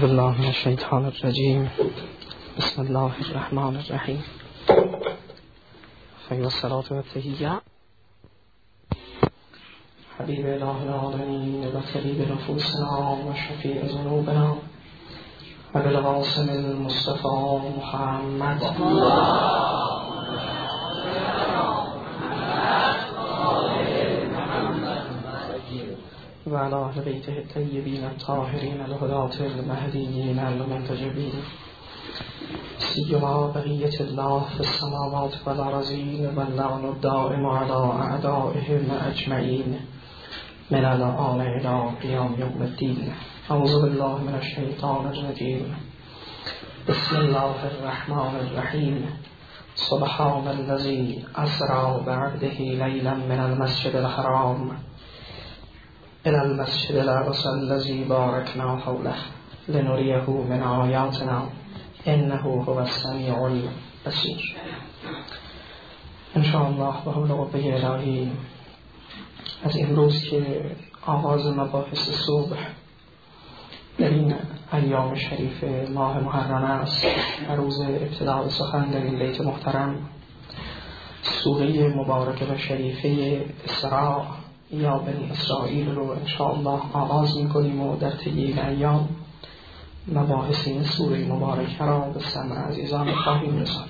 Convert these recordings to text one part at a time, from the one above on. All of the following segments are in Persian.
بالله من الشیطان الرجیم. بسم الله الرحمن الرحیم. خیر الصلاة و التحیه حبیب اله العالمین و طبیب نفوسنا و شفیع ذنوبنا و بالقاسم المصطفى محمد و علی اهل بیته الطیبین الطاهرین الهداة المهدیین المنتجبین سیما بقیة الله في السماوات والأرضین و اللعن الدائم علی اعدائهم اجمعین من الآن إلی قیام یوم الدین. اعوذ بالله من الشیطان الرجیم. بسم الله الرحمن الرحیم. سبحان الذی اسری بعبده لیلا من المسجد الحرام إلى المسجد الأقصى الذي باركنا حوله لنريه من آياتنا إنه هو السميع البصير. ان شاء الله به حول قوه الهی از امروز که آغاز مباحث صبح در این ایام شریف ماه محرم است، در روز ابتداء سخن در این بیت محترم، سوره مبارکه و شریفه اسراء یا بنی اسرائیل رو انشاءالله آغاز میکنیم و در طی این ایام مباحث این سوره مبارکه را به سمع عزیزان خواهیم رساند.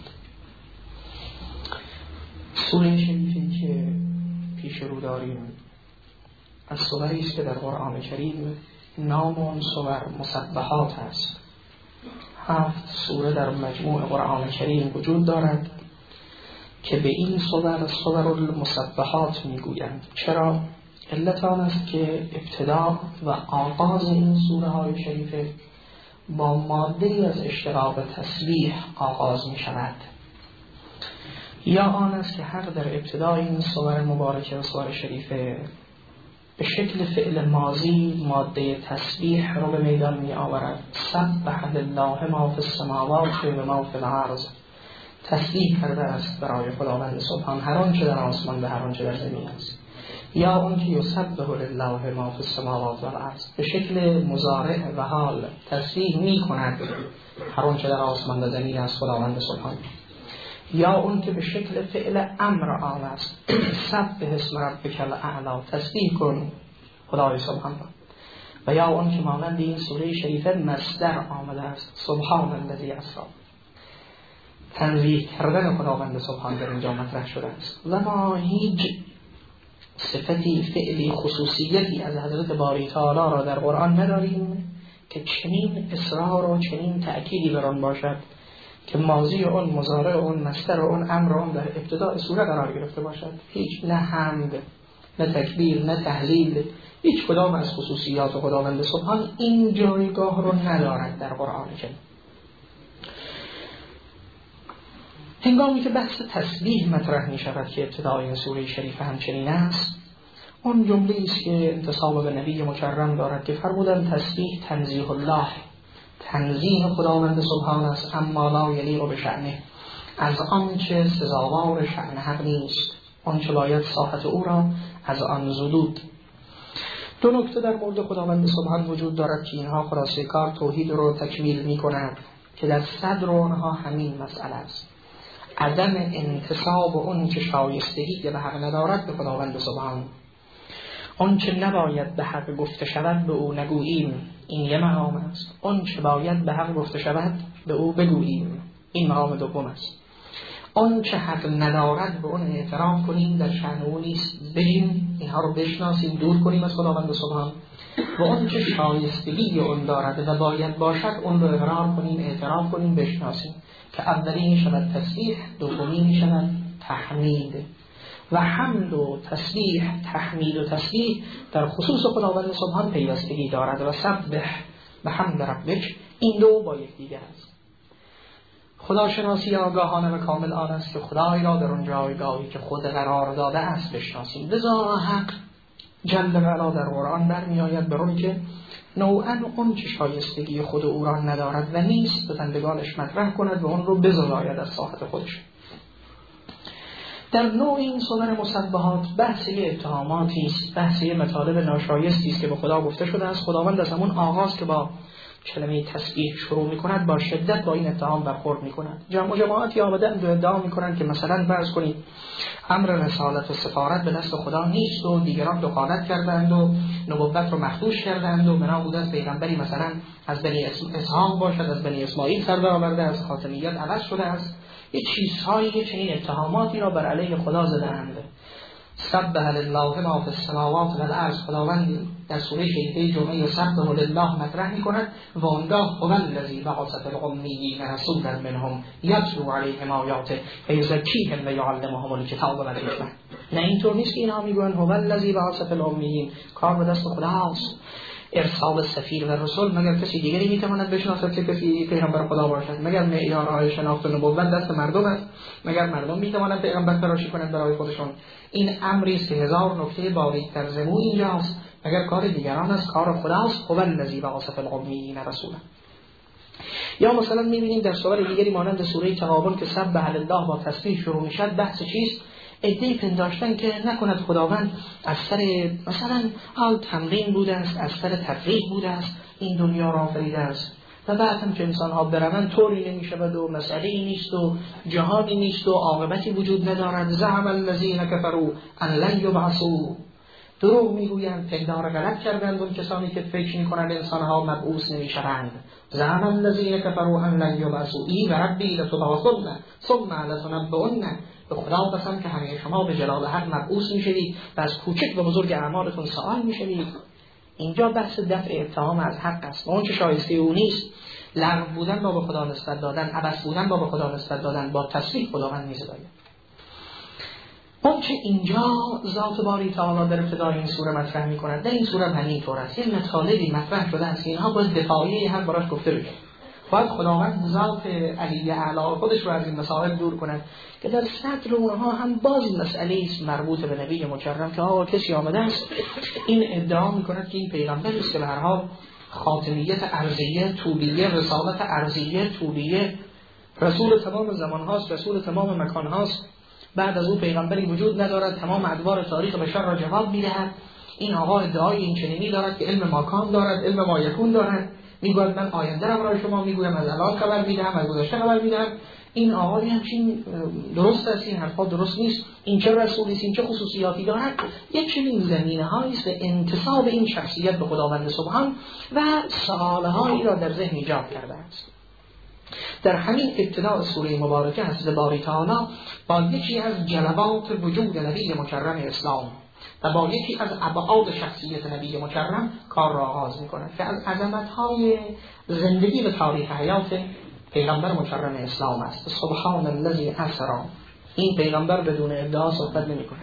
سوره شریفی که پیش رو داریم از سوری است که در قرآن کریم نام اون سور مسبحات است. 7 سوره در مجموع قرآن کریم وجود دارد که به این سور المسبحات میگویند. چرا؟ علت آن است که ابتدا و آغاز این سوره های شریفه با ماده‌ای از اشتراق تسبیح آغاز می شود، یا آن است که حق در ابتدای این سور مبارکه و سور شریفه به شکل فعل ماضی ماده تسبیح رو به میدان می آورد. سبح لله ما فی السماوات و ما فی الارض. تسبیح کرده است برای خداوند سبحان هر آنچه در آسمان و هر آنچه در زمین است. یا اون که یسبح لله ما فی السماوات و الارض به شکل مضارع و حال تسبیح می کند هر آنچه در آسمان و زمین است خداوند سبحان. یا اون که به شکل فعل امر آن است، سبح اسم ربک الاعلی، تسبیح کن خدای سبحان. و یا اون که مانند این سوره شریفه مصدر آمده است، سبحان الذی اسری، تنزیه کردن خداوند سبحان در اینجا مطرح شده است. و ما هیچ صفتی فعلی خصوصیتی از حضرت باری تعالی را در قرآن نداریم که چنین اصرار و چنین تأکیدی بر آن باشد که ماضی اون، مضارع اون، مصدر اون، امر اون در ابتداء سوره قرار گرفته باشد. هیچ، نه حمد، نه تکبیر، نه تهلیل، هیچ کدام از خصوصیات خداوند سبحان این جایگاه رو ندارد در قرآن کریم. هنگامی که بحث تسبیح مطرح می شود که ابتدای این سوره شریفه همچنین است، اون جمله است که انتساب به نبی مکرم دارد که فرمودن تسبیح تنزیه الله، تنزیه خداوند سبحان است، اما لا یلیق به شأنه، از آنچه سزاوار شأن حق نیست، آنچه باید ساحت او را از آن زدود. 2 نکته در مورد خداوند سبحان وجود دارد که اینها خلاصه کار توحید رو تکمیل می کند که در صدر آنها همین مسئله است: عدم انتساب اون که شایستگی به حق ندارد به خداوند سبحان، اون که نباید به حق گفته شود به او نگوییم، این یه مقام است. اون که باید به حق گفته شود به او بگوییم، این مقام دوم است. اون که حق ندارد به اون اعتراف کنیم در شأن او نیست، بگیم اینها رو بشناسیم، دور کنیم از خداوند سبحان. و اون که شایستگی اون دارد و باید باشد اون رو اقرار کنیم، اعتراف کنیم، بشناسیم که اولی می شود تسبیح، دومی می شود تحمید. و حمد و تسبیح، تحمید و تسبیح در خصوص خداوند سبحان پیوستگی دارد و سبح بحمد ربک، این دو با یکدیگر است. خداشناسی آگاهانه و کامل آن است که خدای را در اون جایگاهی که خود قرار داده است بشناسیم. لذا حق جل و علا در قرآن برمی آید بر اون که نوعاً اون که شایستگی خود او را ندارد و نیست به بندگانش مطرح کند و اون رو بزداید از ساحت خودش. در نوع این سور مسبحات بحث اتهاماتی است، بحث مطالب ناشایستی است که به خدا گفته شده است. خداوند از همون آغاز که با کلمه تسبیح شروع میکند با شدت با این اتهام برخورد میکند. جماعتی آمدند و ادعا میکنند که مثلا فرض کنید امر رسالت و سفارت به دست خدا نیست و دیگران دخالت کردند و نبوت رو مخدوش کردند و بنا بود از پیغمبری مثلا از بنی اسحاق باشد، از بنی اسماعیل سر برآورده، از خاتمیت عوض شده است. یه چیزهایی چنین اتهاماتی را بر علیه خدا زدند. سبح لله ما فی السماوات و الارض، خداوند در سوره شریفه جمعه یسبح لله مطرح می‌کند و آنگاه هو الذی بعث فی الامیین رسولا منهم یتلو علیهم آیاته و یزکیهم و یعلمهم الکتاب و الحکمه. نه اینطور نیست که اینها میگویند هو الذی بعث فی الامیین، کار به دست خداست. ارسال سفیر و رسول مگر کسی دیگری میتواند بشناسد که کسی پیغمبر خدا باشد؟ مگر معیارهای شناخت و نبوت دست مردم است؟ مگر مردم میتوانند پیغمبر تراشی کنند برای خودشون؟ این امری است که هزار نکته باریک‌تر زمو اینجاست. مگر کار دیگران است؟ کار خداست. هو الذی بعث فی الامیین رسولا. یا مثلا میبینیم در سوره دیگری مانند سوره تغابن که سبح لله با تسبیح شروع میشد، بحث چیست؟ ادعی پنداشتن که نکند خداوند از سر مثلا حال تمرین بوده است، از سر تفریح بوده است، این دنیا را آفریده است و بعد هم که انسان ها بروند طوری نمی شود و مسئله‌ای نیست و جهانی نیست و عاقبتی وجود ندارد. زعم الذین کفروا ان لن یبعثوا، دروغ میگویند، پندار غلط کردند اون کسانی که فکر میکنند انسان ها مبعوث نمیشوند. زعم الذین کفروا ان لن یبعثوا ای و ربی لتبعثن ثم لتنبؤن، به خدا قسم که همه شما به جلال حق مبعوث میشوید و از کوچک و بزرگ اعمالتون سوال میشوید. اینجا بحث دفع اتهام از حق است و اون چه شایسته او نیست، لغو بودن با به خدا نسبت دادن، عبث بودن با به خدا نسبت دادن، با تسبیح خداوند میزداید. اون چه اینجا ذات باری تعالی در ابتدای این سوره مطرح میکند، در این سوره همین طور است. این مطالبی مطرح شده است، اینها باید دفاعی هم براش گفته بشه. باید خداوند ذات علی اعلی خودش رو از این مسائل دور کند که در صدر اونها هم باز مسئله است مربوط به نبی مکرم که آقا کسی آمده است این ادعا میکند که این پیغمبر است که به هر حال خاتمیت ارضیه طولیه، رسالت ارضیه طولیه، رسول تمام زمان هاست، رسول تمام مکان هاست، بعد از او پیغمبری وجود ندارد، تمام ادوار تاریخ بشر را جواب میدهد. این آقا ادعای این چنینی دارد که علم ماکان دارد، علم ما یکون دارد، میگوید من آینده را برای شما میگویم، از الان خبر میدهم، از گذشته خبر میدهم. این آقای همچین درست است؟ این حرفا درست نیست. این چه رسولی است؟ این چه خصوصیاتی دارد؟ یک چنین زمینه‌هایی است به انتساب این شخصیت به خداوند سبحان و سوالهایی را در ذهن ایجاد کرده است. در همین ابتداء سوره مبارکه حضرت باری تعالی با یکی از جلبات وجود نبی مکرم اسلام و با یکی از ابعاد شخصیت نبی مکرم کار را آغاز می‌کند که از عظمت‌های زندگی و تاریخ حیات پیغمبر مکرم اسلام است. سبحان الذی اسری، این پیغمبر بدون ادعا صحبت نمی‌کند.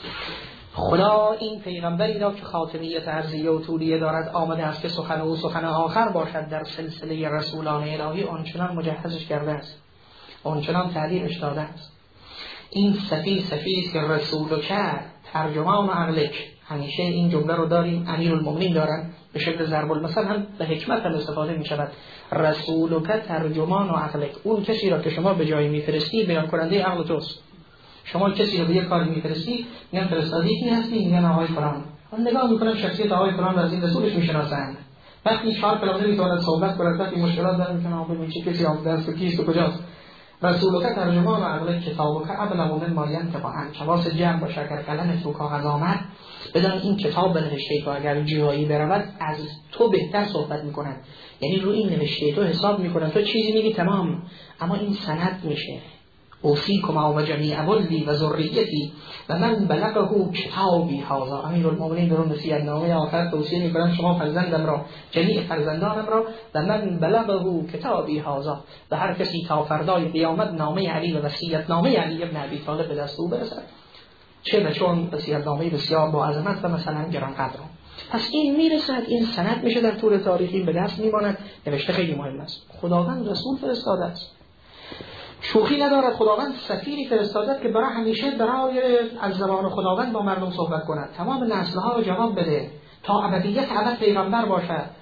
خدا این پیغمبری را که خاتمیت ارضیه و طولیه دارد آمده است که سخن او سخن آخر باشد در سلسله رسولان الهی، آنچنان مجهزش کرده است، آنچنان تعلیمش داده است. این صفی است که رسول کرد ترجمان عقلک، همیشه این جمله رو داریم، امیرالمومنین دارن به شکل ضرب المثل هم به حکمت هم استفاده می شود. رسول که ترجمان و عقلک، اون کسی را که شما به جایی میفرستی بیان کننده عقل توست. شما کسی رو به یک کاری میفرستی، میگن فرستاده کی هستی؟ میگن آقای فلان. اون نگاه میکنن شخصیت آقای فلان را از این رسولش میشناسند. وقتی 4 کلمه میتواند صحبت کنه، وقتی مشکلات داره میگن آقا این چه کسی آمده است و کیست و کجاست؟ رسول که ترجمان عقل کتاب که ابلغ من ما ینطق عن، حواس جمع باشه اگر قلم تو کاغذ آمد بدان این کتاب بنوشته که اگر جایی برود از تو بهتر صحبت میکنن، یعنی رو این نوشته تو حساب میکنن، تو چیزی میگی تمام اما این سند میشه. اوصیکم و جمیع ولدی و ذریتی و من بلغه کتابی هذا. امیرالمومنین در اون نصیحتنامه آخر توصیه میکنن شما فرزندم را، جمیع فرزندانم را، و من بلغه کتابی هذا، و هر کسی تا فردای قیامت نامه علی و وصیت نامه علی ابن ابی طالب به دست او برسد، چه چون وصیت نامه بسیار با عظمت و مثلا گرانقدر. پس این میرسد، این سند میشه در طول تاریخی به دست میماند. نوشته خیلی مهم است. خداوند رسول فرستاده است، شوخی ندارد. خداوند سفیری فرستاده که برای همیشه برای از زبان خداوند با مردم صحبت کند، تمام نسل‌ها رو جواب بده، تا ابدیت ابد پیغمبر باشد.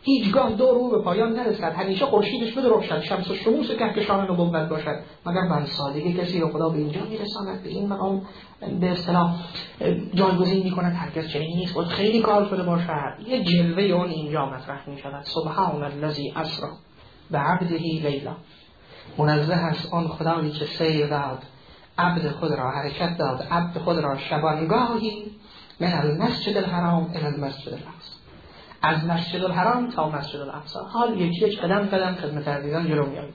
هیچگاه دو رو به پایان نرسد، همیشه خورشیدش بدرخشد، شمس و شموس کهکشان نبوت باشد، مگر به سادگی کسی رو خدا به اینجا میرساند، به این مقام به اصطلاح جایگزین میکند. هرگز چنین نیست، باید خیلی کار شده باشد. یه جلوه اون اینجا مطرح میشود. سبحان الذی اسری بعبده لیلا، منزه است آن خدایی که سیر داد، عبد خود را حرکت داد، عبد خود را شبانگاهی من المسجد الحرام الی المسجد الاقصی، از مسجد الحرام تا مسجد الاقصی. حال یک قدم قدم خدمت عزیزان جلو می‌آییم.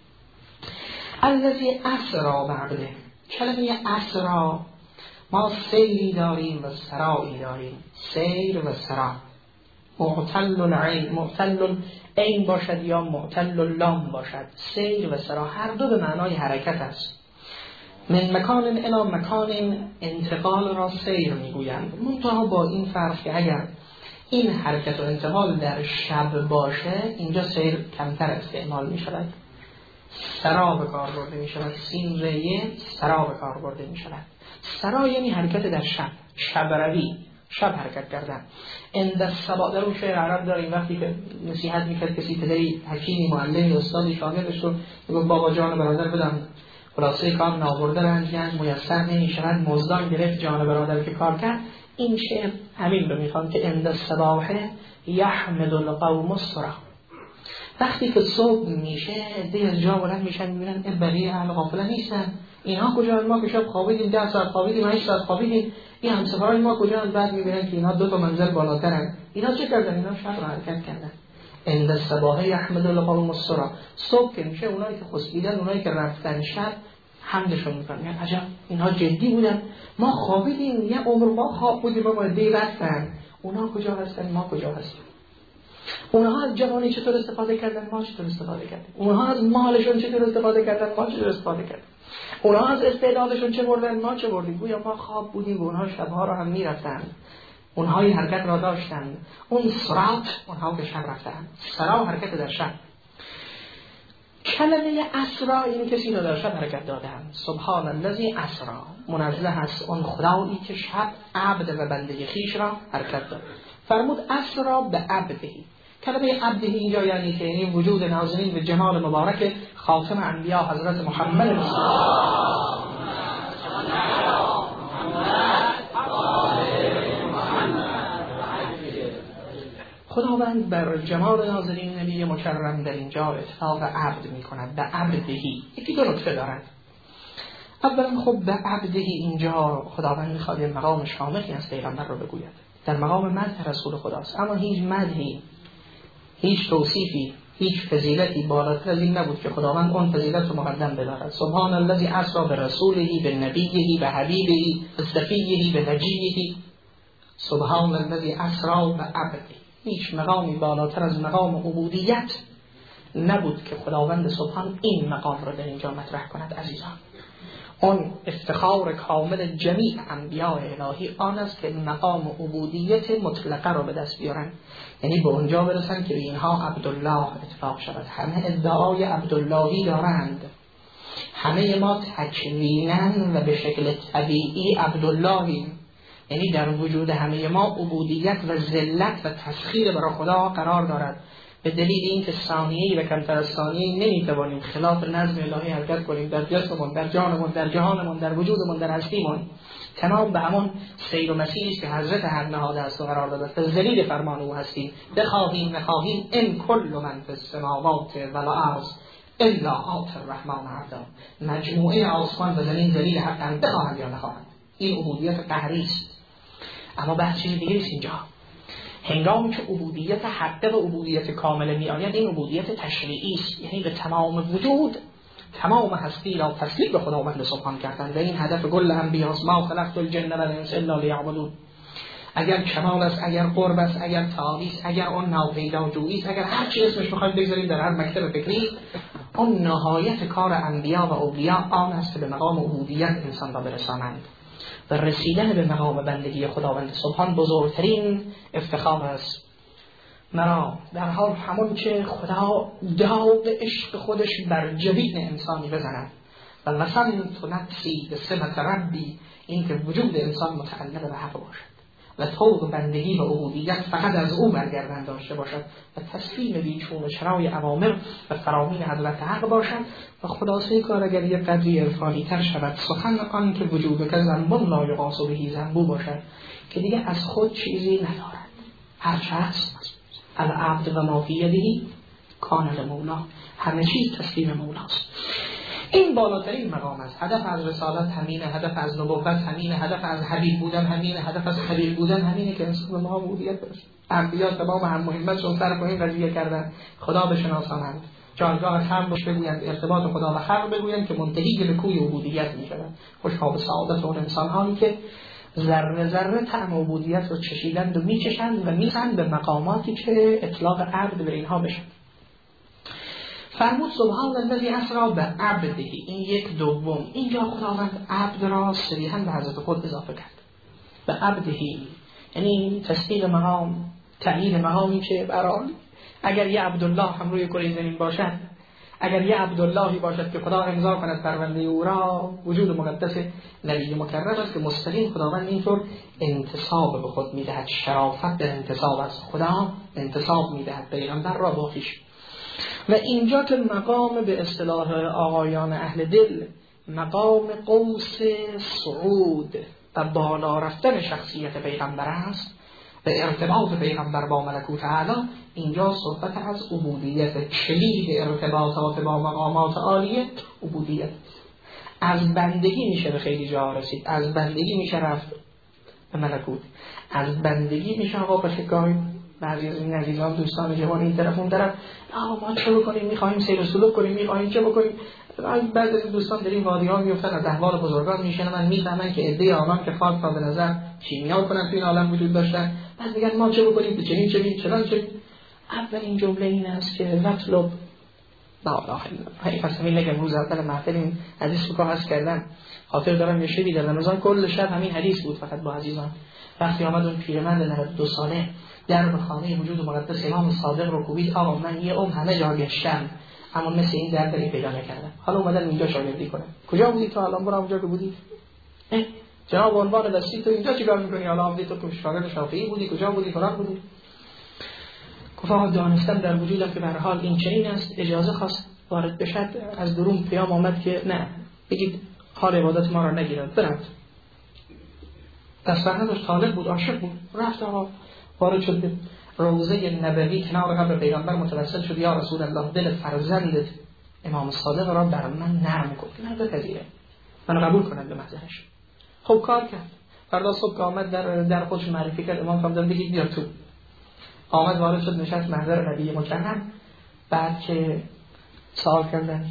الذی اسری بعبده، کلمه اسری ما سیری داریم و سرایی داریم. سیر و سرا، معتل العین، معتل عین باشد یا معتل اللام باشد. سیر و سرا هر دو به معنای حرکت است. من مکان الی مکان، انتقال را سیر میگویند، منتها با این فرق که اگر این حرکت و انتقال در شب باشه اینجا سیر کمتر استعمال می شود. سرا به کار برده می شود. سین ریه سرا به کار برده می شود. سرا یعنی حرکت در شب، شب روی، شب حرکت کردن. اند الصبا، در اون شعر عرب داریم وقتی که نصیحت میکرد کسی پدری حکیمی معلمی استادی شاگردش رو میگفت بابا جان برادر بدم خلاصه کار نابرده رنجیان میسر نمیشود، مزدان گرفت جان برادر که کار کرد. این شعر همین رو میخوام که اند الصباح یحمد القوم الصرا، وقتی که صبح میشه دی از جا بلند میشن میبینن این بقیه اهل غافله نیستن، اینها کجا؟ ما که شب خوابیدیم 10 ساعت خوابیدیم 8 ساعت خوابیدیم، این همسفرای ما کجا؟ بعد میبینن که اینها 2 تا منزل بالاترن. اینا چه کردن؟ اینا شب رو حرکت کردن. عند الصباح یحمد القوم الصرا، صبح که میشه اونایی که خسبیدن، اونایی که رفتن شب حمدشون میکنن. یعنی عجب اینها جدی بودن، ما خوابیدیم یه عمر ما خواب بودیم ما دی رفتن. اونها کجا هستن؟ ما کجا هستیم؟ اونها از جوانی چطور استفاده کردن؟ ما چطور استفاده کردیم؟ اونها از مالشون چطور استفاده کردن؟ ما چطور استفاده کردیم؟ اونها از استعدادشون چه بردن؟ ما چه بردیم؟ گویا ما خواب بودیم و اونها شبها رو هم میرفتن، اونها این حرکت را داشتن. اون سرات، اونها که شب رفتن. سرا حرکت در شب. کلمه اسرا این کسی را در شب حرکت دادن. سبحان الذی اسری، منزه است اون خدایی که شب عبد و بنده خیش را حرکت داد. فرمود اسرا به عبدهی. کلمه عبده اینجا یعنی که این وجود نازنین و جمال مبارک خاتم انبیا حضرت محمد رسول الله، خداوند بر جمال نازنین نبی مکرم در اینجا اطلاق عبد می کند. به عبدهی یکی دو نکته دارد. اولا خب به عبدهی اینجا خداوند میخواد مقام شاملی از پیغمبر رو بگوید، در مقام مدح رسول خداست، اما هیچ مدحی، هیچ توصیفی، هیچ فضیلتی بالاتر از این نبود که خداوند اون فضیلت رو مقدم بدارد. سبحان الذی اسری برسوله بنبیه بحبیبه بصفیه بنجیه، سبحان الذی اسری بعبده. هیچ مقامی بالاتر از مقام عبودیت نبود که خداوند سبحان این مقام را در اینجا مطرح کند. عزیزان، اون افتخار کامل جمیع انبیاء الهی آن است که مقام عبودیت مطلقه را به دست بیارن، یعنی به اونجا برسن که به اینها عبدالله اطلاق شود. همه ادعای عبداللهی دارند، همه ما تکویناً و به شکل طبیعی عبداللهیم، یعنی در وجود همه ما عبودیت و ذلت و تسخیر برای خدا قرار دارد. به دلیل اینکه ثانیه‌ای و کمتر از ثانیه‌ای نمیتوانیم خلاف نظم الهی حرکت کنیم در جسممون، در جانمون، در جهانمون، در وجودمون، در هستیمون، تمام به همون سیر و مسیری است که حضرت حق نهاده است و قرار داده است. ذلیل فرمان او هستیم، بخواهیم نخواهیم. ان کل من فی السماوات والارض الا آتی الرحمن عبدا، مجموعه آسمان و زمین ذلیل حقاً، بخواهند یا نخواهند. این عبودیت قهری است. اما بحث چیز دیگه است اینجا. هنگامی که عبودیت حقه و عبودیت کامله می آید، این عبودیت تشریعی است، یعنی به تمام وجود، تمام هستی را تسلیم به خداوند سبحان کردن. و این هدف کل انبیاست. ما خلقت الجن والانس الا لیعبدون. اگر کمال است، اگر قرب است، اگر تعالی است، اگر اون ناپیداجویی است، اگر هر چی اسمش بخواید بگذاریم در هر مکتب فکری، اون نهایت کار انبیا و اولیاء آن است که به مقام عبودیت انسان را برسانند. و رسیدن به مقام بندگی خداوند سبحان بزرگترین افتخار است. مرا در حال همون که خدا داغ عشق خودش بر جبین انسانی بزند و وصلت نفسی به سمت ربی، این که وجود انسان متعلق به حق باشد. و طوق بندگی و عبودیت فقط از او برگردن داشته باشد و تسلیم بیچون و چرای اوامر و فرامین حضرت حق باشد و خلاصه کار اگر یک قدری عرفانی تر شود سخن آن که وجود که ذنب لا یقاس به ذنب باشد که دیگه از خود چیزی ندارد، هرچه هست العبد و ما فی یده کان لمولا، همه چیز تسلیم مولاست. این بالاترین مقام است. هدف از رسالت همینه، هدف از نبوت همینه، هدف از حبیب بودن همینه، هدف از خلیل بودن همینه که انسان به ما عبودیت برسه. انبیا تمام هم مهمتشون سر به این قضیه کردن خدا بشناسانند، جایگاه خلق باش بگویند، ارتباط خدا و خلق بگویند که منتهی به کوی عبودیت میشوند. خوشا به سعادت اون انسان هایی که ذره ذره طعم عبودیت رو چشیدند و میچشند و میرسند به مقاماتی که اطلاق عبد به اینها بشه. فرمود سبحان الذی اسری بعبده، این یک دوم. اینجا خداوند عبد را صریحاً به حضرت خود اضافه کرد. به عبده یعنی تصدیق مقام، تعیین مقامی که برای اگر یه عبدالله هم روی کره زمین باشد، اگر یه عبداللهی باشد که خدا امضا کند پرونده او را، وجود مقدس نبی مکرم است که مستقیم خداوند اینطور انتصاب به خود میدهد، شرافت به انتصاب از خدا انتصاب میدهد پیغمبر را با خویش. و اینجا که مقام به اصطلاح آقایان اهل دل مقام قوس صعود و بالا رفتن شخصیت پیغمبر است و ارتباط پیغمبر با ملکوت اعلی، اینجا صحبت از عبودیت. کلید ارتباطات با مقامات عالیه عبودیت. از بندگی میشه به خیلی جا رسید، از بندگی میشه رفت به ملکوت، از بندگی میشه آقا به شکای بعضی از این عزیزان دوستان جوان این طرف اون طرف ما چه بکنیم، میخوایم سیر و سلوک کنیم، میخوایم چه بکنیم. بعضی از دوستان در این وادی ها میفتن، از احوال بزرگان میشنون، میفهمن که عده آنان که خاک را به نظر کیمیا کنن توی این عالم وجود داشتن، بعد میگن ما چه بکنیم، چنین. اولین جمله این است که مطلب لا اله الا الله. پس همین نگم روز اول محفل این حدیث رو حس کردن، خاطر دارم یه شبی در رمضان کل شب همین حدیث بود فقط با عزیزان. وقتی آمد اون پیرمرد 92 ساله در خانه وجود مقدس امام صادق رو کوبید، آقا من یه همه جا گشتم اما مثل این دری پیدا نکردم، حالا اومدن اینجا شاگردی کنم. کجا بودی تو الان؟ برو اونجا که بودی. جناب عنوان دستی تو اینجا چیکار می‌کنی؟ حالا آمدی تو شاگرد شافعی بودی، کجا بودی؟ فلان بودی. گفتم دانستم در وجودم که به هر حال این چنین است، اجازه خواست وارد بشد. از درون پیام آمد که نه بگید حال عبادت ما را نگیرد، برد. دست نداشت، طالب بود، عاشق بود، رفت آقا وارد شد به روضه نبوی کنار قبر پیغمبر، متوسل شد یا رسول الله دل فرزندت امام صادق را بر من نرم کن، نه بپذیره، من قبول کنم به محضرش. خب کار کرد. فردا صبح که آمد در خودش معرفی کرد، امام فرمودن بگید بیا تو. آمد وارد شد، نشست محضر نبی مکرم. بعد که سوال کردن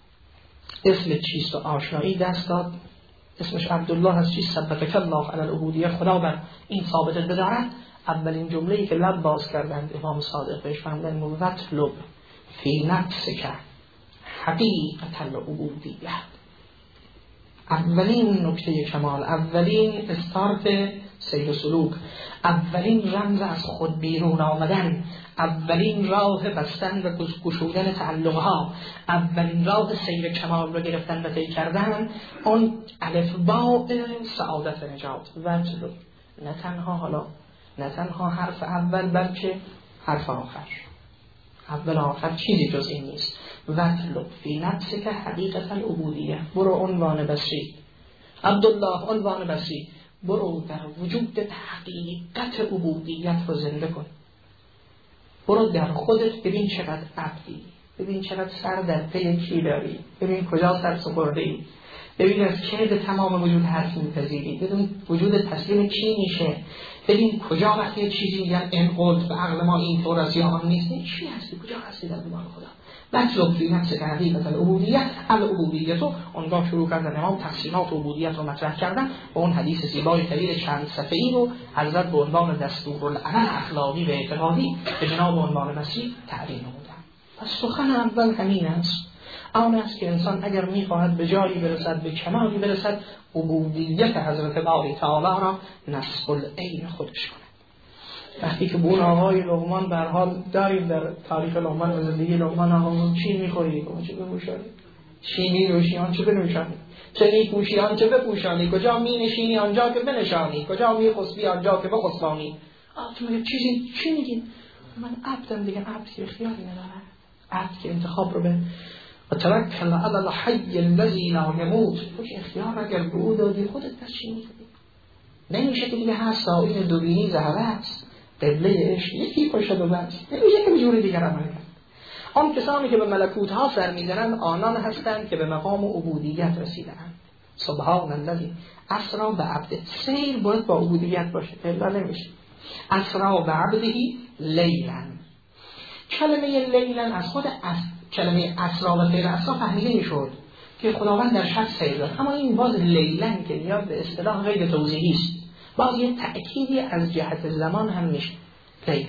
اسم چیست و آشنایی دست داد، اسمش عبدالله هست، چیست؟ ثبتک الله علی العبودیه، خدا بر این ثابتت بدارد. اولین جمله‌ای که لب باز کردند امام صادق بهش فرمودن مطلب فی نفسک حقیقت العبودیه. اولین نکته کمال، اولین استارت سیر و سلوک، اولین رمز از خود بیرون آمدن، اولین راه بستن و گشودن تعلقها، اولین راه سیر کمال رو گرفتن و طی کردن، اون الفباء سعادت و نجات. و نه تنها حرف اول بلکه حرف آخر. اول آخر چیزی جز این نیست. وطلب فی نفسک حقیقت العبودیه، برو عنوان بصری عبدالله، عنوان بصری، برو در وجود حقیقت عبودیت رو زنده کن. برو در خودت ببین چقدر عبدی، ببین چقدر سر در پی کی داری، ببین کجا سر سپرده ای، ببین از که به تمام وجود حرف میپذیری، ببین وجود تسلیم کی میشه، ببین کجا وقتی چیزی میگن انقلب به عقل ما این طور است یا آن نیست، چی هستی، کجا هستی در دنبال خدا. مطلب فی نفسک حقیقت العبودیه، العبودیه تو اونجا شروع کردن امام تقسیمات عبودیت رو مطرح کردن و اون حدیث زیبای طویل چند صفحه‌ای رو حضرت به عنوان دستورالعمل اخلاقی و اعتقادی به جناب عنوان مسیح تعلیم نمودن. پس سخن اول همین است، آن است که انسان اگر می‌خواهد به جایی برسد، به کمالی برسد، عبودیت حضرت باری تعالی را نصب العین خودش کند. وقتی که بون آقای لقمان به هر حال داریم در تاریخ لقمان و زندگی لقمان، آقا چی می‌خوری؟ چی بگوشاری؟ شینی نوشیان چه بنوشانی، چه نیکوشیان چه بپوشانی، کجا می نشینی آنجا که بنشانی، کجا می خسبی آنجا که بخسبانی. تو میگه چیزی چی میگین؟ من عبدم دیگه، عبد که اختیاری نداره، عبد که انتخاب رو به و توکل علی الحی الذی لا یموت، تو که اختیار اگر به او دادی خودت پس چی میگی؟ نمیشه که دیگه هست آیین دوبینی زهره است، قبله عشق یکی باشد و بس، نمیشه که به جور دیگر عمل کرد. آن کسانی که به ملکوت ها سر میزنند آنان هستند که به مقام عبودیت رسیدند. سبحان الذی اسری بعبده، سیر باید با عبودیت باشه، الا نمیشه. اسری بعبده لیلا، کلمه لیلا از خود کلمه اسری و غیر اسری فهمیده میشد که خداوند در شب سیر داد، اما این باز لیلا که نیاز به اصطلاح غیر توضیحی است، باز یه تأکیدی از جهت زمان هم میشه. لیلا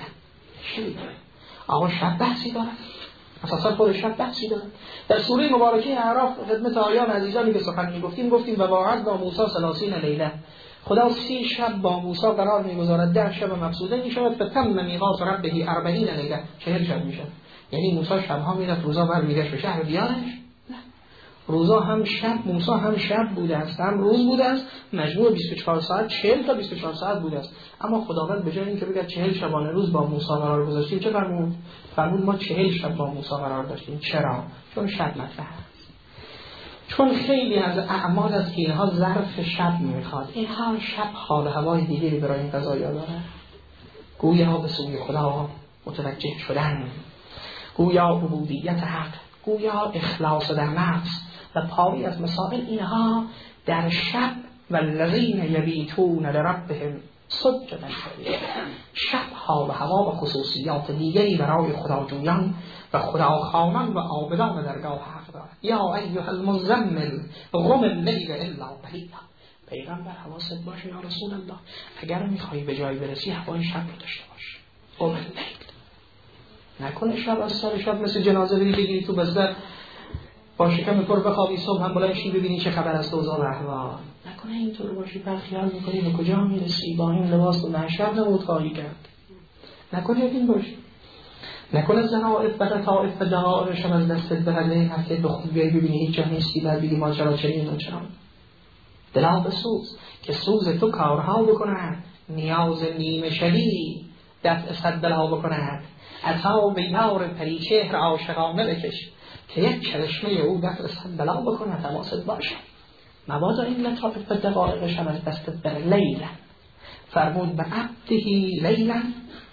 آقا شب بحثی داره، اساسا خود شب بحثی داره. در سوره مبارکه اعراف خدمت آیان عزیزانی که سخن میگفتیم گفتیم و واعد با موسی 30 لیله، خدا 30 شب با موسی قرار میگذارد، 10 شب مقصوده میشود و تم میقات ربه 40 لیله، 40 شب میشه. یعنی موسی شبها میرفت روزا برمیگشت به شهر دیارش؟ نه، روزا هم شب، موسی هم شب بوده است هم روز بوده است، مجموع 24 ساعت 40 تا 24 ساعت بوده است. اما خداوند به جای اینکه بگه 40 شبانه روز با موسی قرار گذاشتیم چه فرمود؟ فرمود ما 40 شب با موسی قرار داشتیم. چرا؟ چون شب مطرح است، چون خیلی از اعمال از اینها ظرف شب میخواد. اینها شب حال هوای دیگری برای این قضایا داره، گویا به سوی خدا متوجه شدن، گویا عبودیت حق، گویا اخلاص در نفس و پاری از مسائل اینها در شب و الذین یبیتون لربهم سجدا شب حال و هوا و خصوصیات دیگری برای خداجویان و خداخوانان و عابدان درگاه حق دارد. یا ایها المزمل قم اللیل الا قلیلا، پیغمبر حواست باشه یا رسول الله، اگر میخوایی به جای برسی هوای شب رو داشته باش. قم اللیل، نکنه شب از سر شب مثل جنازه بگیری تو بستر با شکم پر بخوابی، صبح هم بلند شی ببینی چه خبر است اوضاع و احوال. نکنه اینطور باشی، بعد خیال میکنی به کجا میرسی، با این لباس و محشر نمود خواهی کرد. نکنه این باشی، نکنه ضرائف و لطائف و دقائقش از دستت برده، این هفته به خود بیایی ببینی هیچ جا نیستی، بعد بگی ماجرا چنین و چنان. دلا بسوز که سوز تو کارها بکند، نیاز نیمه شبی دفع صد بلا بکند. عطا به یار پریچهر عاشقانه بکش، که یک چشمه او دفع صد بلا بکند. حواست باشه مبادا این لطائف و دقائقش از دستت بره. لیلا فرمود به عبدهی لیلا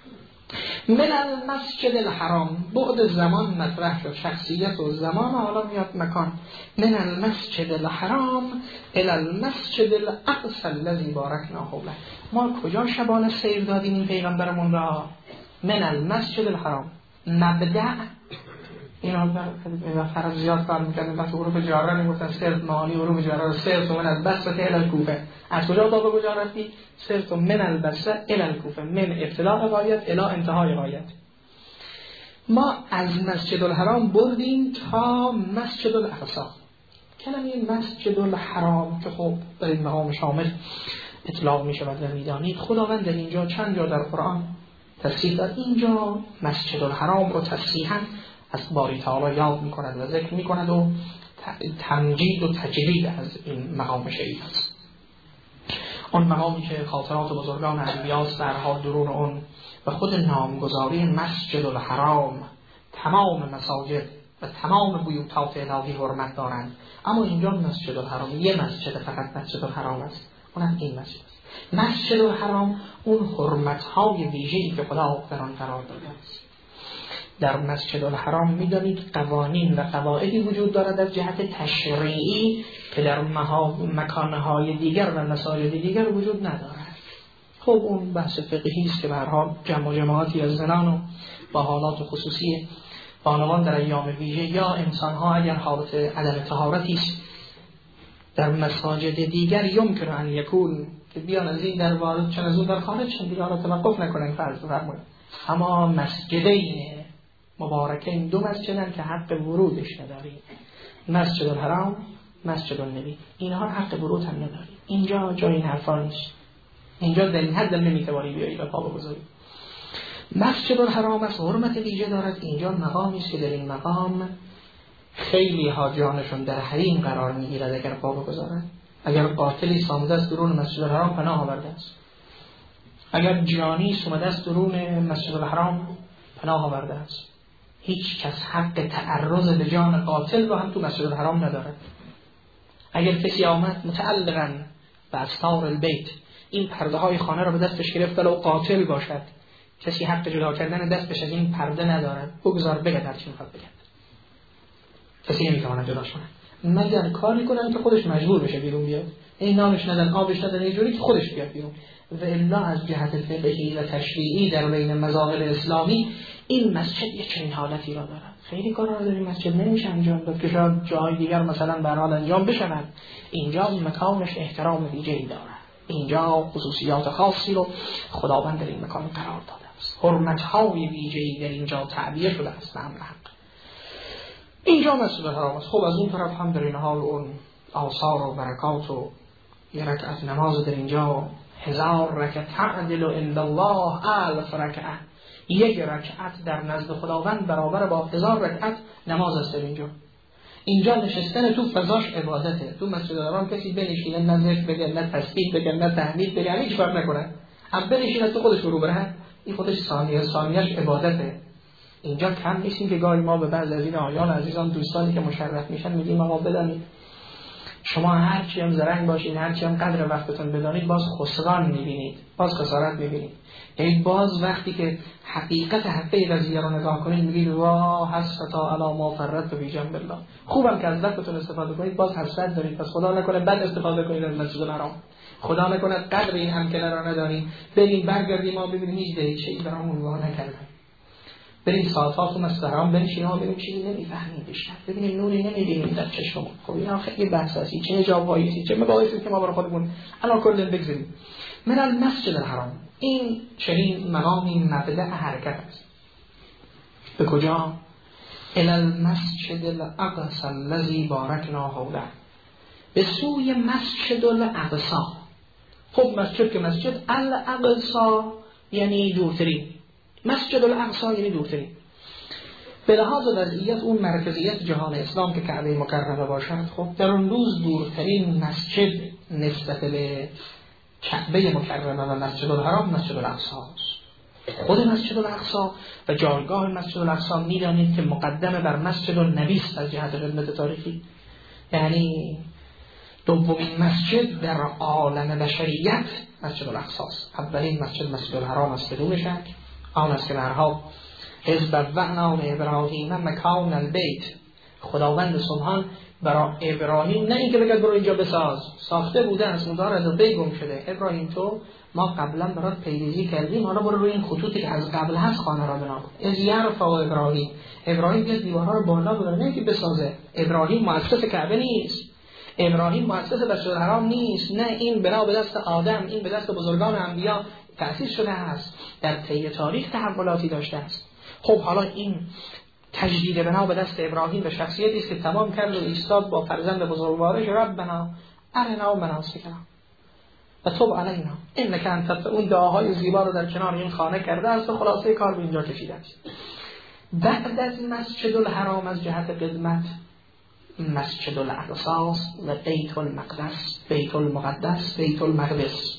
من المسجد الحرام، بعد زمان مطرح شد، شخصیت و زمان، حالا میاد مکان. من المسجد الحرام الى المسجد الاقصى الذي باركنا حوله، ما کجا شبانه سیر دادیم این پیغمبرمون را؟ من المسجد الحرام، مبدأ اینا فرض زیاد کار میکنن، بس حروف جاره میگفتن صرف معانی حروف جاره، صرف من البصره الى الکوفه. از کجا تا به کجا رفتی؟ صرف من البصره الى الکوفه، من ابتداء غایت الی انتهای غایت. ما از مسجد الحرام بردیم تا مسجد الاقصی. کلمه مسجد الحرام که خب در این مقام شامل اطلاق میشه و میدانید خداوند در اینجا چند جا در قرآن تفسیر داد. اینجا مسجد الحرام رو تصریحاً از باری تعالی یاد میکند و ذکر میکند و تمجید و تجلید از این مقام شریف است. اون مقامی که خاطرات بزرگان انبیاء سرها درون اون و خود نامگذاری مسجد الحرام، تمام مساجد و تمام بیوتات الهی حرمت دارند، اما اینجا مسجد الحرام یه مسجد، فقط مسجد الحرام است، اونم این مسجد است. مسجد الحرام اون حرمت‌های ویژه‌ای که خدا در آن قرار داده است. در مسجد الحرام می‌دانید قوانین و قواعدی وجود دارد از جهت تشریعی که در مکان‌های دیگر و مساجد دیگر وجود ندارد. خب اون بحث فقهی است که به هر حال جماعاتی از زنان و با حالات خصوصی بانوان در ایام ویژه یا انسان‌ها اگر حالت عدم طهارتی است در مساجد دیگر یمکن ان یکون که بیان از این در وارد چون از اون در خارج چون دیگر را توقف نکنن فرض فرمایید. اما مسجدین مبارکین دو مسجدن که حق ورودش نداری، مسجد الحرام، مسجد النبی، اینها حق ورود هم نداری. اینجا جای این حرفا نیست، اینجا در این حد نمیتوانی بیایی و پا بگذاری. مسجد الحرام از حرمت ویژه دارد. اینجا مقامی است که در این مقام خیلی ها جانشون در حریم قرار میگیرد اگر پا بگذارند. اگر قاتلی سامده است درون مسجد الحرام پناه آورده است، اگر جانی سامده است درون مسجد الحرام پناه آورده است. هیچ کس حق تعرض به جان قاتل رو هم تو مسجد الحرام ندارد. اگر کسی آمد متعلقاً به استار البیت این پرده های خانه رو به دستش گرفت ولو قاتل باشد، کسی حق جدا کردن دستش از این پرده ندارد. بگذار بگه در چی میخواد بگه، کسی نمیتواند جداش کنه مگر کاری کنن که خودش مجبور بشه بیرون بیاد. این نامش ندن آبش ندن اینجوری که خودش بیاد بیرون. و الا از جهت فقهی و تشریعی در بین مذاهب اسلامی این مسجد یک چنین حالتی را دارد. خیلی کارا در این مسجد نمیشه انجام داد که شاید جای دیگر مثلا به حال انجام بشود. اینجا مکانش احترام ویژه‌ای دارد، اینجا خصوصیات خاصی رو خداوند در این مکان قرار داده است، حرمت‌های ویژه‌ای در اینجا تعبیه شده است به امر حق. اینجا مسجد الحرام است. خب از اون طرف هم در این حال اون آثار و برکات و یک رکعت نماز در اینجا 1000 رکعت تعدل عند الله 1000 رکعت، یک رکعت در نزد خداوند برابر با 1000 رکعت نماز است. اینجا نشستن تو فضاش عبادته. تو مسجد الحرام کسی بنشینه نه ذکر بگه نه تسبیح بگه نه تحمید بگه هیچ کار نکنه، هم بنشینه تو خودش رو بره، این خودش ثانیه‌اش عبادته. اینجا کم نیستیم که گاهی ما به بعض از این آیان عزیزان دوستانی که مشرف میشن میگیم آقا بدانید شما هرچی هم زرنگ باشین، هرچی هم قدر وقتتون بدانید، باز خسران میبینید، باز خسارت میبینید. یعنی باز وقتی که حقیقت حقیقی قضیه رو نگاه کنید میگید واه حسرتا علی ما فرطت فی جنب الله. خوبم که از وقتتون استفاده کنید، باز حسرت دارید. پس خدا نکنه بد استفاده کنید از مسجد الحرام، خدا نکنه قدر این هم کنه را ندارید. بریم برگردیم ما ببینیم هیچ چیزی برامون واه نکردن. بریم ساعات مسجد الحرام بنشینیم ها ببینیم چیزی نمیفهمیم بیشتر، ببینیم نوری نمیبینیم در چشم. خب اینا خیلی بحث هستی، چه جوابایی چه مباحثی که ما برای خودمون الان کلا بگذاریم. من المسجد الحرام این چنین مقامی مبدأ حرکت است. به کجا؟ الی المسجد الاقصی الذی بارکنا حوله، به سوی مسجد الاقصی. خب مسجد که مسجد الاقصی یعنی دورترین، مسجد الاقصی یعنی دورترین. به لحاظ وضعیت اون مرکزیت جهان اسلام که کعبه مکرمه باشد، خب در اون روز دورترین مسجد نسبت به کعبه مکرمه و مسجد الحرام مسجد الاقصی است. خود مسجد الاقصی و جایگاه مسجد الاقصی میدانید که مقدمه بر مسجد النبی است از جهت قدمت تاریخی. یعنی دومین مسجد در عالم بشریت مسجد الاقصی است. اولین مسجد الحرام است بدون شک. آن است که برها حزب وعنا و ابراهیم مکان البیت، خداوند سبحان برای ابراهیم نه اینکه بگه برو اینجا بساز، ساخته بوده از مدار از بی گم شده. ابراهیم تو ما قبلا برات پیریزی کردیم، حالا برو روی این خطوطی که از قبل هست خانه را بنا کن. از یرفع ابراهیم بیاد دیوارها رو بالا ببره، نه اینکه بسازه. ابراهیم مؤسس کعبه نیست، ابراهیم مؤسس مسجد الحرام نیست، نه این بنا به دست آدم، این به دست بزرگان انبیا تأسیس شده است، در طی تاریخ تحولاتی داشته است. خب حالا این تجدید بنا به دست ابراهیم به شخصیتی است که تمام کرد و ایستاد با فرزند بزرگوارش ربنا ارنا مناسکنا و تب علینا انک انت، اون دعاهای زیبا رو در کنار این خانه کرده است و خلاصه کار به اینجا کشیده است. بعد از مسجد الحرام از جهت قدمت مسجد الاقصی و بیت المقدس، بیت المقدس، بیت المقدس.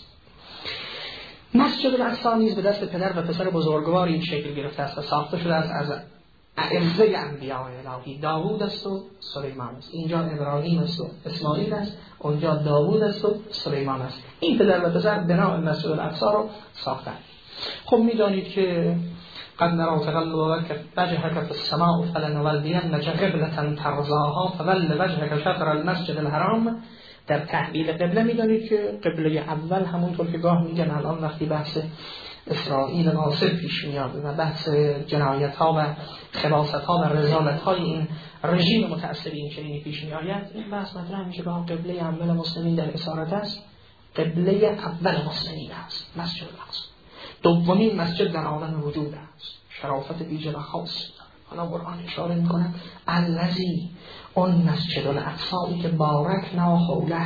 مسجد الاقصی نیز به دست پدر و پسر بزرگوار این شکل گرفته است و ساخته شده است از ائمه انبیاء الهی. داوود است و سلیمان است. اینجا ابراهیم است و اسماعیل است، اونجا داوود است و سلیمان است. این پدر و پسر بنا مسجد الاقصی رو ساختند. خب میدانید که قد نرى تقلب وجهك في السماء فلنولينك قبلة ترضاها فول وجهك شطر المسجد الحرام. در تحویل قبله میدانید که قبله اول همونطور که گاه میگن الان وقتی بحث اسرائیل ناصر پیش میاد و بحث جنایت ها و خباثت ها و رذالت های این رژیم متأثر این چنینی پیش میآید، این بحث مطرح میشه که قبله اول مسلمین در اسارت است، قبله اول مسلمین است مسجد الاقصی. دومین مسجد در عالم وجود است، شرافت ویژه و خاص. حالا قرآن اشاره میکنه الذی، اون مسجد الاقصی که بارکنا حوله،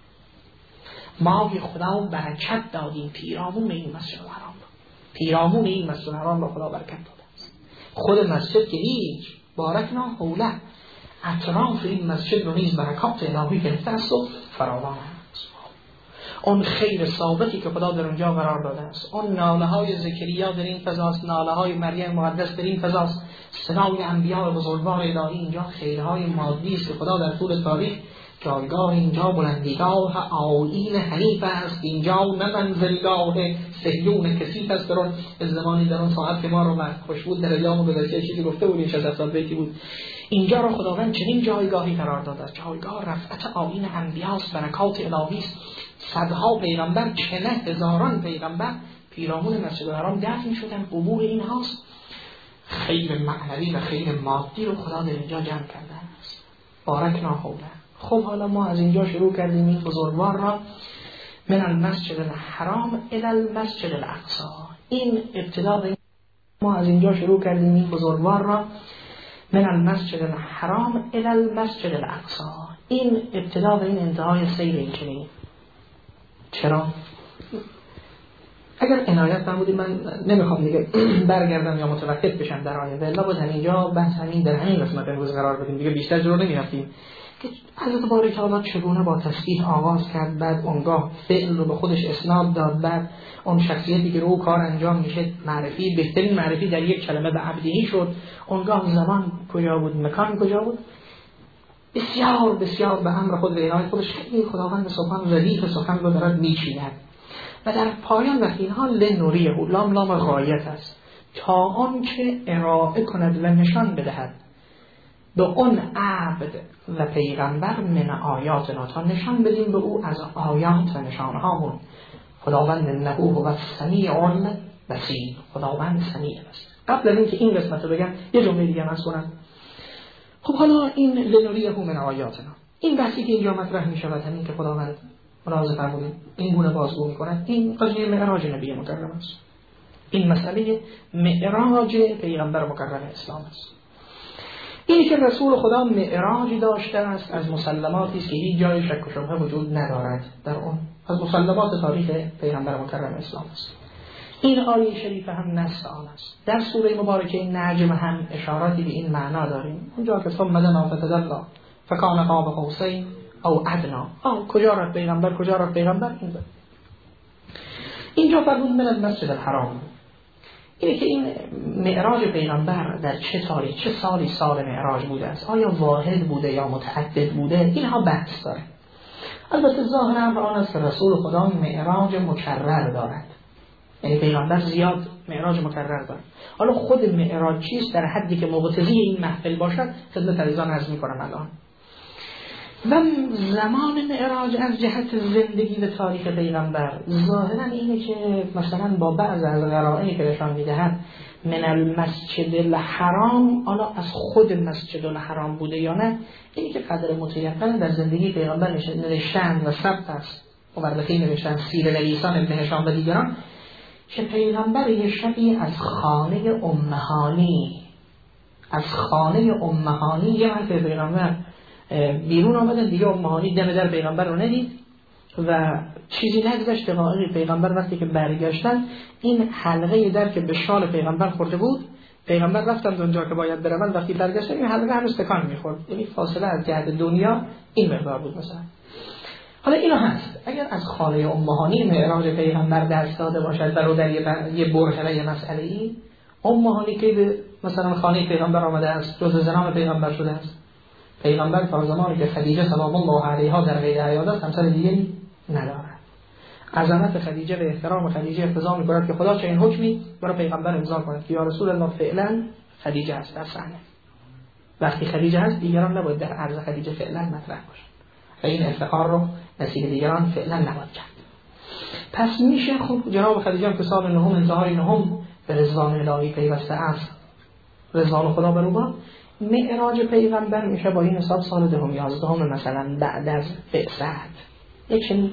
ما به خدا برکت دادیم پیرامون این مسجد الحرام، پیرامون این مسجد الحرام به خدا برکت داده است. خود مسجد که هیچ، بارکنا حوله اطراف این مسجد رو نیز برکات الهی گرفته است و فراوان است. اون خیر ثابتی که خدا در اونجا قرار داده است، اون ناله های زکریا در این فضاست، ناله های مریم مقدس در این فضاست، صدای انبیاء بزرگوار الهی اینجا، خیرهای مادی است که خدا در طول تاریخ جایگاه اینجا بلندیگاه آیین حنیف است، اینجا نه منزلگاه صهیون کثیف است. در اون زمانی در اون ساعت که ما رو خوشبود در ایام گذشته چیزی گفته بود، این 60 سال بیتی بود، اینجا رو خداوند چنین جایگاهی قرار داده است، جایگاه رفعت آیین انبیاست، برکات الهی است. صدها پیغمبر، 40,000 پیغمبر پیرامون مسجد الحرام دفن شدن، عبور این هاست. خیر معنوی و خیر مادی رو خدا در اینجا جمع کرده است. بارکنا حوله. خب حالا ما از اینجا شروع کردیم این بزرگوار را، من المسجد الحرام الی المسجد الاقصی. این ابتدا ما از اینجا شروع کردیم این بزرگوار را، من المسجد الحرام الی المسجد الاقصی. این ابتدا و این انتهای سیر این چنین. چرا؟ اگر عنایت نمودید من نمیخوام دیگه برگردم یا متوقف بشم در آیه، الا بود همینجا بحث همین در همین قسمت امروز قرار بدیم دیگه، بیشتر جلو نمیرفتیم که حضرت باری تعالی چگونه با تسبیح آغاز کرد، بعد اونگاه فعل رو به خودش اسناد داد، بعد اون شخصیتی که رو کار انجام میشه معرفی، بهترین معرفی در یک کلمه به عبدی شد، اونگاه زمان کجا بود، مکان کجا بود، بسیار بسیار به امر خود و ارائه خودش خیلی خداوند سبحان ردیف سخن رو دارد میچیند. و در پایان وقتی اینها لنوریه لام لام غایت است، تا آن که ارائه کند و نشان بدهد به اون عبد و پیغمبر من آیاتنا، تا نشان بدیم به او از آیات و نشانهامون. خداوند انه هو السمیع البصیر، خداوند سمیع است. قبل از اینکه این قسمت رو بگم یه جمله دیگه من کنم. خب حالا این لنوریه من آیاتنا، این بحثی که اینجا مطرح می شود، همین که خداوند ملاحظه فرمودید این گونه بازگو می کند، این قضیه معراج نبی مکرم است. این مسئله معراج پیغمبر مکرم اسلام است. این که رسول خدا معراجی داشته است از مسلماتی است که هیچ جای شک و شبهه وجود ندارد در اون، از مسلمات تاریخ پیغمبر مکرم اسلام است. این آیه شریفه هم نص آن است. در سوره مبارکه نجم هم اشاراتی به این معنا داریم، اونجا که ثم دنا فتدلی فکان قاب قوسین او ادنا. کجا رفت پیغمبر، کجا رفت پیغمبر؟ اینجا فرمود من المسجد الحرام. اینه که این معراج پیغمبر در چه تاریخ، چه سالی سال معراج بوده است، آیا واحد بوده یا متعدد بوده، اینها بحث داره. البته ظاهرا آن است که رسول خدا معراج مکرر دارد، یعنی پیغمبر زیاد معراج مکرر دارد. حالا خود معراج چیست در حدی که مقتضی این محفل باشد خدمت عزیزان عرض می‌کنم الان. و زمان معراج از جهت زندگی و تاریخ پیغمبر ظاهرا اینه که مثلا با بعض از قرائنی که نشان میدهد من المسجد الحرام، حالا از خود مسجد الحرام بوده یا نه، اینی که قدر متیقن در زندگی پیغمبر نوشتند و ثبت است و برخی نوشتند سیر لیسان ابن هشام و دیگران که پیغمبر یه شبی از خانه امهانی، از خانه امهانی یه مرتبه پیغمبر بیرون آمدن دیگه، امهانی دم در پیغمبر رو ندید و چیزی نگذشت. دقایقی پیغمبر وقتی که برگشتن این حلقه در که به شال پیغمبر خورده بود، پیغمبر رفتند اونجا که باید بروند، وقتی برگشتن این حلقه هنوز تکان میخورد، یعنی فاصله از جهت دنیا این مقدار بود مثلا. حالا اینو هست اگر از خانه امهانی معراج پیغمبر دست داده باشد و رو در یه برهه یه مسئله ای، امهانی که به مثلا خانه پیغمبر آمده است جزء زنان پیغمبر شده است، پیغمبر تا زمانی که خدیجه سلام الله علیها در غیر حیات است همسر دیگری ندارد. عظمت خدیجه و احترام خدیجه اقتضا می‌کند که خدا چنین حکمی برای پیغمبر امضا کند که یا رسول الله فعلا خدیجه است در صحنه. وقتی خدیجه هست دیگران نباید در عرض خدیجه فعلا مطرح باشند و این افتخار رو نصیب دیگران فعلا نباید کرد. پس میشه خب جناب خدیجه هم که سال نهم انتهای نهم به رضوان الهی پیوسته است، رضوان خدا بر او باد، معراج پیغمبر میشه با این حساب سال دهم 11 مثلا بعد از بعثت. یک چنین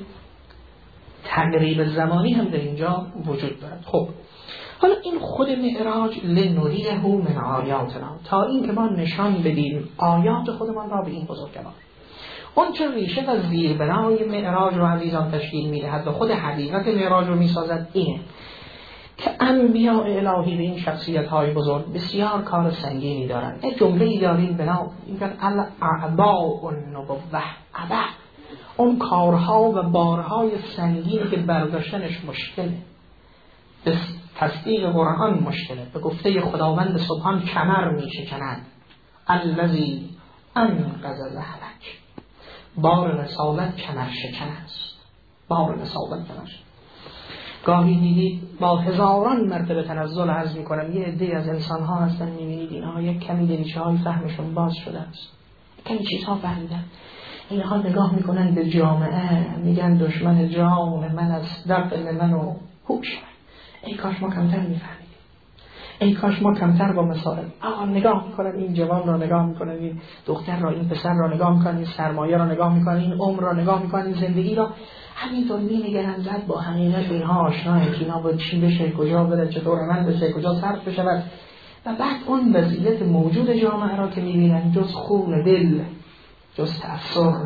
تقریب زمانی هم در اینجا وجود دارد. خب حالا این خود معراج لنوریه من آیاتنا، تا این که ما نشان بدیم آیات خودمان را به این بزرگوار. اون چه ریشه و زیربنای معراج رو عزیزان تشکیل میدهد و خود حقیقت معراج رو میسازد اینه که انبیاء الهی به این شخصیت‌های بزرگ بسیار کار سنگینی دارند. یک جمله‌ای داریم به نام میگن الاعباء النبوة، ابا، اون کارها و بارهای سنگینی که برداشتنش مشکله، به تصدیق قرآن مشکله، به گفته خداوند سبحان کمر میشکند. الذی انقض ظهرک، بار رسالت کمر شکن است، بار رسالت کمر شکن. گاهی دیدید با هزاران مرتبه تنزل عرض میکنم یه عده از انسان ها هستن میبینید اینها یک کمی دریچه های فهمشون باز شده است، کمی چیزها فهمیدن، اینها نگاه میکنن به جامعه میگن دشمن جان من است، در دل منو هوش. ای کاش ما کمتر میفهمیدیم، ای کاش ما کمتر با مسائل نگاه میکنن، این جوان را نگاه میکنن، این دختر را، این پسر را نگاه میکنن، این سرمایه را نگاه میکنن، این عمر را نگاه میکنن، این زندگی را همینطور می‌نگرن. زد با حقیقت اینها آشناهن که اینا باید چی بشه، کجا بره، چطور عمل بشه، کجا صرف بشه. و بعد اون وضعیت موجود جامعه را که می‌بینن جز خون دل، جز تأثیر،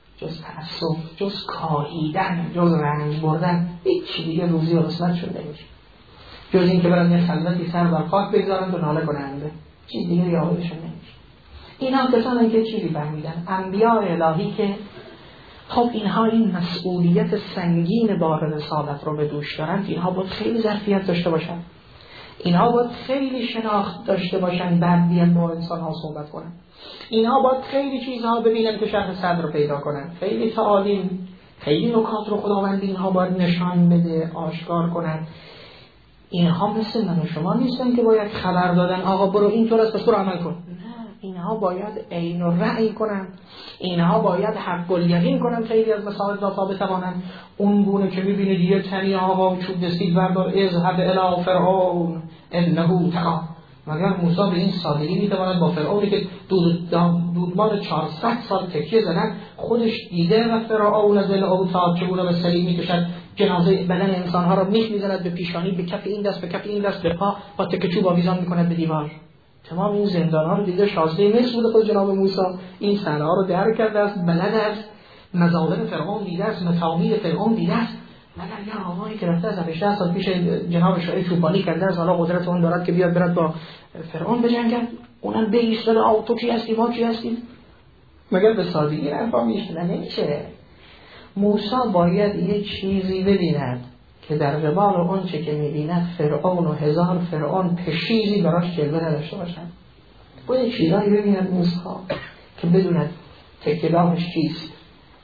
جز کاهیدن، جز رنج بردن، هیچ دیگه روزی و قسمتشون نمیشه جز این که برن یه خلوتی سر بر خاک بگذارن و ناله کننده، چیز دیگه یادشون نمیشه. اینا کسانی که چیزی فهمیدن، انبیاء الهی که خب اینها این مسئولیت سنگین بار رسالت رو به دوش دارند، اینها باید خیلی ظرفیت داشته باشن، اینها باید خیلی شناخت داشته باشن، بعد بیان با انسان ها صحبت کنن، اینها باید خیلی چیزها ببینن که شرح صدر رو پیدا کنن، خیلی تعالیم، خیلی نکات رو خداوند اینها باید نشان بده، آشکار کنن. اینها مثل من و شما نیستن که باید خبر دادن آقا برو اینطور است پس برو عمل کن. اینها باید عین و رأی کنن، اینها باید حق الیقین کنن، خیلی از مسائل را تا بتوانن. اون گونه که میبینید یه تنی آقا چوب دستی بردار اذهب الی فرعون انه طغی، مگر موسی به این سادگی میتواند با فرعونی که دودمان 400 سال تکیه زدن خودش دیده و فرعون ذل اوتاد چگونه به سلیمی میکشد جنازه بدن انسانها را میزند به پیشانی، به کف این دست، به کف این دست، به پا با تکه چوب آویزان میکند به دیوار. تمام این زندان‌ها رو دیده، شازده مصر بوده خود جناب موسی، این صحنه‌ها رو درک کرده است، بلد است، مظالم فرعون دیده است، مطامیر فرعون دیده است. مگر یه آقایی که رفته از 18 سال پیش جناب شاه چوپانی کرده است، حالا قدرت اون دارد که بیاد برد با فرعون بجنگد، اونم به ایستاده آو تو کی هستی ما کی هستیم؟ مگر به سادگی حرفا نمیشه. موسی باید یه چیزی ببیند که در قبال اون چه که می‌بیند فرعون و هزار فرعون پشیزی براش جلوه نداشته باشن. باید چیزایی ببیند موسی که بدوند تکیه‌گاهش چیست،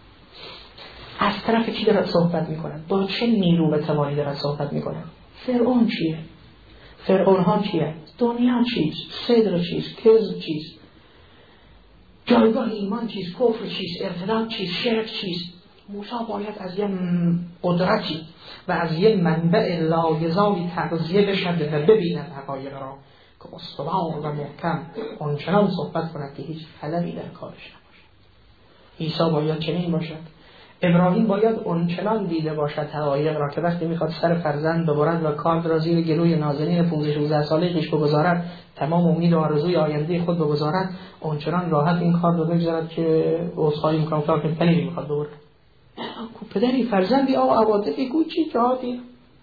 از طرف کی دارد صحبت می‌کند، با چه نیرو و توانی دارد صحبت می‌کند. فرعون چیه؟ فرعون ها چیه؟ دنیا چیست؟ صدر چیست؟ کذب چیست؟ جایگاه ایمان چیست؟ کفر چیست؟ ارتداد چیست؟ شرک چیست؟ موسی باید از یه قدرتی و از یه منبع لایزالی تغذیه بشد و ببیند حقایق را که استوار و محکم آنچنان صحبت کند که هیچ خللی در کارش نباشد. عیسی باید چنین باشد. ابراهیم باید آنچنان دیده باشد حقایق را که وقتی میخواد سر فرزند ببرد و کارد را زیر گلوی نازنین 15-16 ساله خیش بگذارد، تمام امید و آرزوی آینده خود بگذارد، آنچنان راحت این کار را بگذارد که عذرخواهی میکنم فقط که پنیری میخواد ببرد. پدری فرزندی عواطفی کوچی جهاتی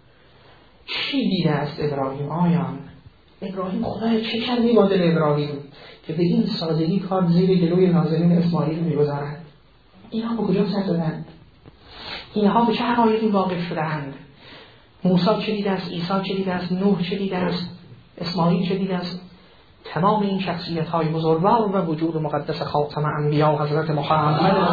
چی دیده است ابراهیم؟ آیان ابراهیم خدای چه کردی با دل ابراهیم که به این سادگی کار زیر جلوی نازنین اسماعیل میگذارد؟ اینها به کجا سر دادند؟ اینها به چه حقایقی واقف شده‌اند؟ موسی چه دیده است؟ عیسی چه دیده است؟ نوح چه دیده است؟ اسماعیل چه دیده است؟ تمام این شخصیت‌های بزرگوار و وجود مقدس خاتم انبیا حضرت محمد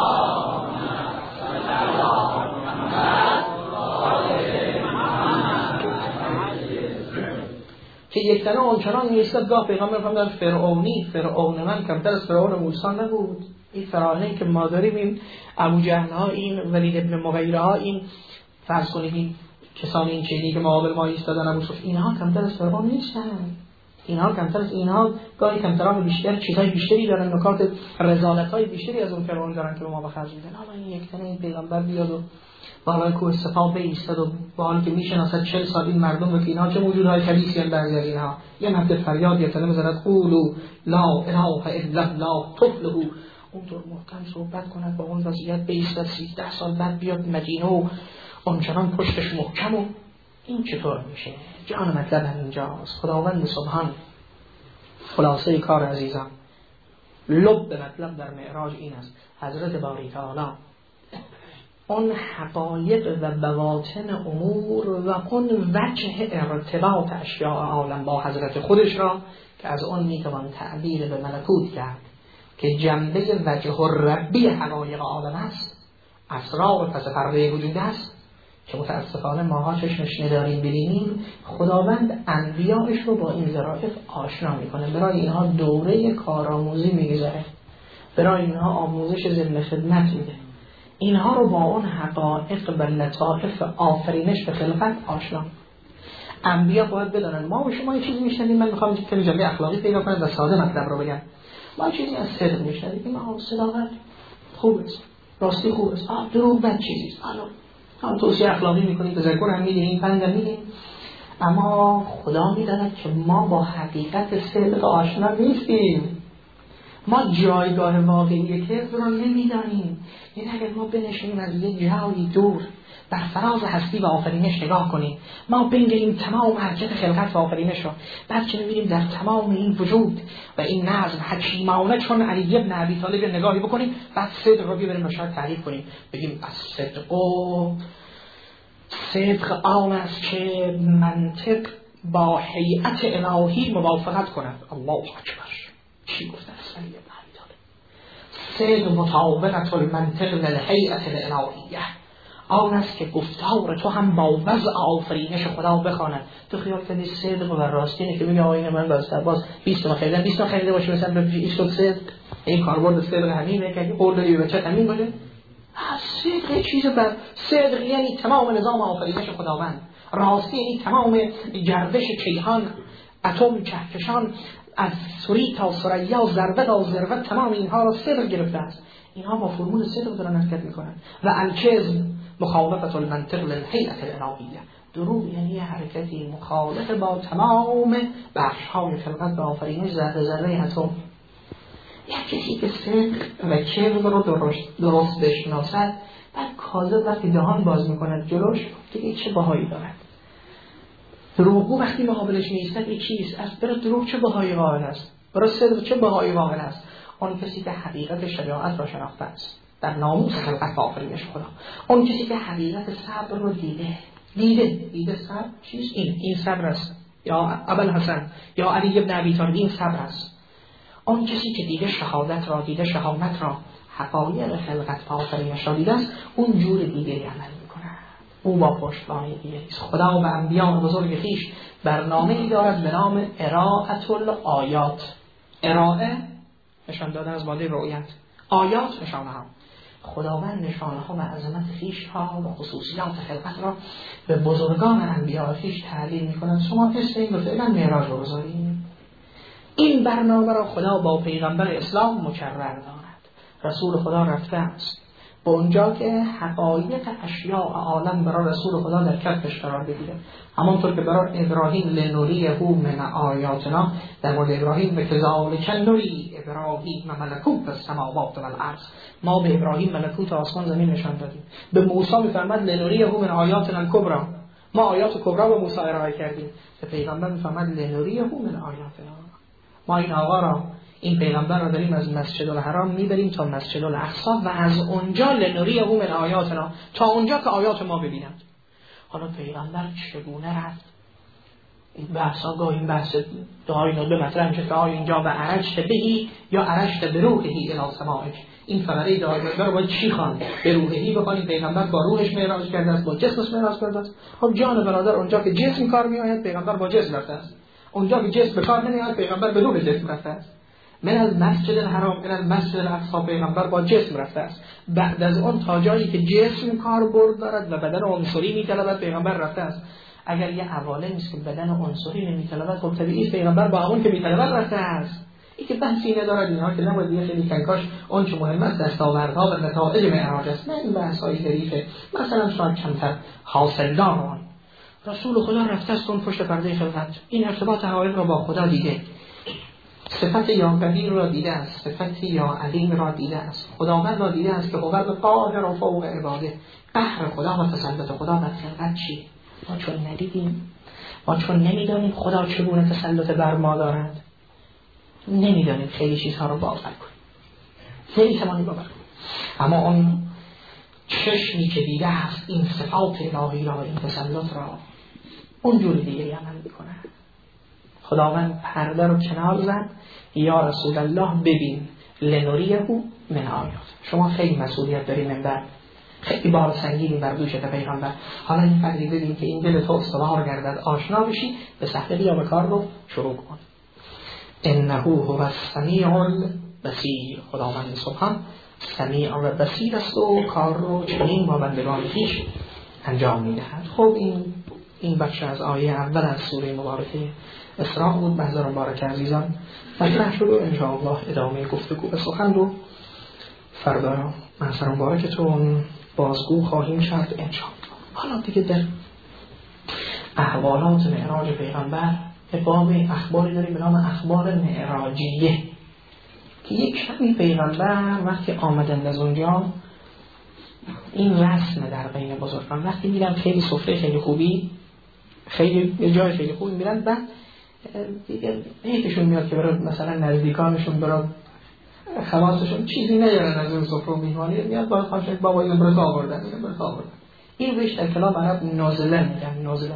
که یک تنه آنچنان نیستد. گاه پیغمبر فرمودند فرعون من کمتر از فرعون موسی نبود. این فرعونی که ما داریم، این ابوجهل ها، این ولید ابن مغیره ها، این فرض کنید این کسانی این چینی که مقابل ما ایستادن ابو سفیان، اینها کمتر از فرعون نیستن. اینها کمتر از اینها گاهی کمتران بیشتر چیزهای بیشتری دارن، نکات رذالت‌های بیشتری از اون فرعون دارن که به ما بخرج میدن. حالا این یک تنه این پیغمبر بیاد و بالای کوه صفا بایستاد و با آن که میشناسد 40 سال این مردم رو که اینها چه موجودهای خبیثی ان بعضی از اینها یه مدت فریاد یتنه می‌زند قولوا لا اله الا الله تفلحوا، اونطور محکم صحبت کند با اون وضعیت بایستاد 13 سال بعد بیاد مدینه و آنچنان پشتش محکم و این چطور میشه؟ جان مطلب هم اینجاست. خداوند سبحان خلاصه کار عزیزان، لب مطلب در معراج این است. حضرت باری تعالی اون حقایق و بواطن امور و اون وجه ارتباط اشیاء عالم با حضرت خودش را که از اون میتوان تعبیر به ملکوت کرد که جنبه وجه ربی حقایق عالم است، اسرار پس پرده وجود است که متاسفانه ماها چشمش نداریم ببینیم. خداوند انبیاءش رو با این ظرافت آشنا میکنه، برای اینها دوره کارآموزی میگذاره، برای اینها آموزش ضمن خدمت میده، اینها رو با اون حقایق و لطائف آفرینش به خلقت آشنا. انبیا باید بدانن. ما و شما یه چیزی میشنویم، من میخوام که جنبه اخلاقی پیدا کنم و ساده مطلب رو بگم. ما چیزی از صدق میشنویم، ما صداقت خوب است، راستی خوب است، دروغ بد چیزی است، هم توصیه اخلاقی میکنیم، تذکر هم میدیم، پند هم میدیم، اما خدا میداند که ما با حقیقت صدق آشنا نیستیم. ما جایگاه واقعی کذب را نمیدانیم. یعنی اگر ما بنشینیم از یه جایی دور بر فراز هستی و آفرینش نگاه کنیم، ما بنگریم تمام حرکت خلقت و آفرینش را، بعد که میبینیم در تمام این وجود و این نظم حکیمانه چون علی ابن ابی طالب نگاهی بکنیم، بعد صدق را بیاریم شاید تعریف کنیم، بگیم از صدق آن است که منطق با هیئت الهی موافقت کند. الله اکبر. چی گفتن علی ابن ابی طالب؟ صدق مطابقت المنطق للهیئت الالهیه، آن است که گفتار تو هم با وضع آفرینش خدا بخواند. تو خیال کنی صدق و راستی که بگی آینه من باز 20 تا خریدم 20 تا خریده باشه مثلا به این صدق این کاربرد صدق همینه که قول به بچه همین باشه. صدق چیز بر صدق یعنی تمام نظام آفرینش خداوند، راستی یعنی تمام گردش کیهان، اتم کهکشان، از سوری تا ثریا، ذره تا ذره، تمام اینها را صدق گرفته است. اینها با فرمول صدق دارن حرکت میکنن. و الکذب مخالفت المنطق للهیئت الالهیه، دروغ یعنی حرکتی مخالف با تمام بخش‌های خلقت و آفرینش، ذره ذره اتم. یک کسی که صدق و کذب رو درست بشناسد، بعد کاذب وقتی دهان باز میکند جلوش دیگه چه بهایی دارد. دروغگو وقتی مقابلش میایستد یک چیز از برای دروغ چه بهایی قائل است، برای صدق چه بهایی قائل است؟ آن کسی که حقیقت شجاعت را شناخته است در ناموس خلقت و آفرینش خدا، آن کسی که حقیقت صبر رو دیده صبر چیست؟ این صبر است، یا ابوالحسن یا علی ابن ابی طالب این صبر است. آن کسی که دیده شهادت را، دیده شهامت را، حقایق خلقت و آفرینش را دیده است، اون جور دیگری عمل میکنه، او با پشتوانه دیگری است. خدا و انبیاء بزرگ خویش برنامه‌ای دارد به نام اراءة الآیات. ارائه نشان دادن از بالا رؤیت، آیات نشانه ها. خداوند نشانه ها و عظمت خویش ها و خصوصیات خلقت را به بزرگان انبیاء خویش تعلیم می‌کند. شما اسم این رو فعلا معراج رو بذارید. این برنامه را خدا با پیغمبر اسلام مکرر دارد. رسول خدا رفته است به اونجا که حقایق اشیاء عالم برای رسول خدا در کفش قرار بگیره. همانطور که برای ابراهیم لنوریه من آیاتنا، در مورد ابراهیم به کذالک نوری ابراهیم ملکوت السماوات والارض، ما به ابراهیم ملکوت آسمان زمین نشان دادیم. به موسی میفرماد لنوریه من آیاتنا الکبری، ما آیات کبرا به موسی ارائه کردیم. به پیغمبر میفرماد لنوریه من آیاتنا، ما این آقا را، این پیغمبر را داریم از مسجد الحرام میبریم تا مسجد الاقصی و از اونجا لنوریه من آیاتنا، تا اونجا که آیات ما ببینند. حالا پیغمبر چگونه رفت؟ این بحثا گاهی این بحث دعای نوبه مطرح میشه که آیا اینجا به عرشت بهی یا عرشت بروحهی الی سماعک، این فقره دعای نوبه رو باید چی خواند؟ به روحهی بخونید. پیغمبر با روحش معراج کرده است، با جسمش معراج کرده است. خب جان برادر، اونجا که جسم کار میآید پیغمبر با جسم رفته است، اونجا که جسم به کار نمیآید پیغمبر به روح جسم رفته است. من از مسجد الحرام الى المسجد الاقصی پیغمبر با جسم رفته است. بعد از اون تا جایی که جسم کاربرد دارد و بدن عنصری میطلبد پیغمبر رفته است. اگر یه حواله نیست که بدن عنصری نمیطلبد، خب طبیعی است پیغمبر با اون که میطلبد رفته است. این که بحثی ندارد اینها که نباید یه خیلی کنکاش اون چه مهم است دستاوردها و نتایج معراج است، نه این بحث‌های ظریفه مثلا شاید کمتر حاصلدار آن. رسول خدا رفته است اون پشت پرده خلقت، این ارتباط حقایق را با خدا دیده، صفت یا قدیر را دیده است، صفت یا علیم را دیده است، خداوند را دیده است که هو القاهر فوق عباده. قهر خدا و تسلط خدا بر خلقت چی؟ ما چون ندیدیم، ما چون نمیدانیم خدا چگونه تسلط بر ما دارد، نمیدانیم خیلی چیزها رو باور کنیم، نمیتوانیم باور کنیم. اما اون چشمی که دیده است این صفات الهی را، این تسلط را، اونجوری دیگه عمل میکنه. خداوند پرده رو کنار زد، یا رسول الله ببین لنوریه من آیات. شما خیلی مسئولیت داری منبر، خیلی بار سنگینی بر دوشت پیغمبر. حالا این قدری ببین که این دل تو استوار گردد، آشنا بشی، به صحنه بیا به کار رو شروع کن. انه هو السمیع البصیر. خداوند سبحان سمیع و بصیر است و کار رو چنین با بندگان خویش انجام میدهد. خب این بخش از آیه اول از سوره مبارکه اسراء بود. محضر مبارک عزیزان مطرح شد و انشاءالله ادامه گفتگو به سخن رو فردا محضر مبارکتون بازگو خواهیم کرد انشاءالله. حالا دیگه در احوالات معراج پیغمبر باب اخباری داریم به نام اخبار معراجیه که یک شبی پیغمبر وقتی آمدن از اونجا، این رسمه در بین بزرگان، وقتی میرن خیلی سفره خیلی خوبی، خیلی جای خیلی خوبی میرن، بعد دیگه حیفشون میاد که برای مثلا نزدیکانشون برای خلاصشون چیزی نیارن از اون سفره میهمانی، میاد باید خواهشن بابا اینو برای تو آوردن. این بهش در کلام عرب نازله میگن. نازله